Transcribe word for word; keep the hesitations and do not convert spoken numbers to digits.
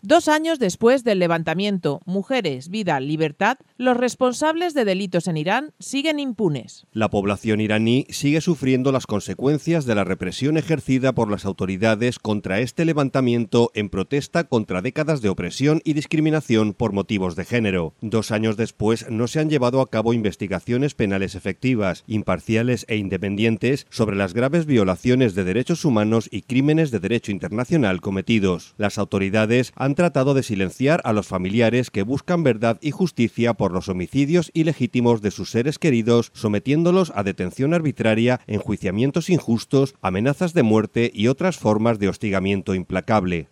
Dos años después del levantamiento Mujeres, Vida, Libertad, los responsables de delitos en Irán siguen impunes. La población iraní sigue sufriendo las consecuencias de la represión ejercida por las autoridades contra este levantamiento en protesta contra décadas de opresión y discriminación por motivos de género. Dos años después no se han llevado a cabo investigaciones penales efectivas, imparciales e independientes sobre las graves violaciones de derechos humanos y crímenes de derecho internacional cometidos. Las autoridades han tratado de silenciar a los familiares que buscan verdad y justicia por los homicidios ilegítimos de sus seres queridos, sometiéndolos a detención arbitraria, enjuiciamientos injustos, amenazas de muerte y otras formas de hostigamiento implacable.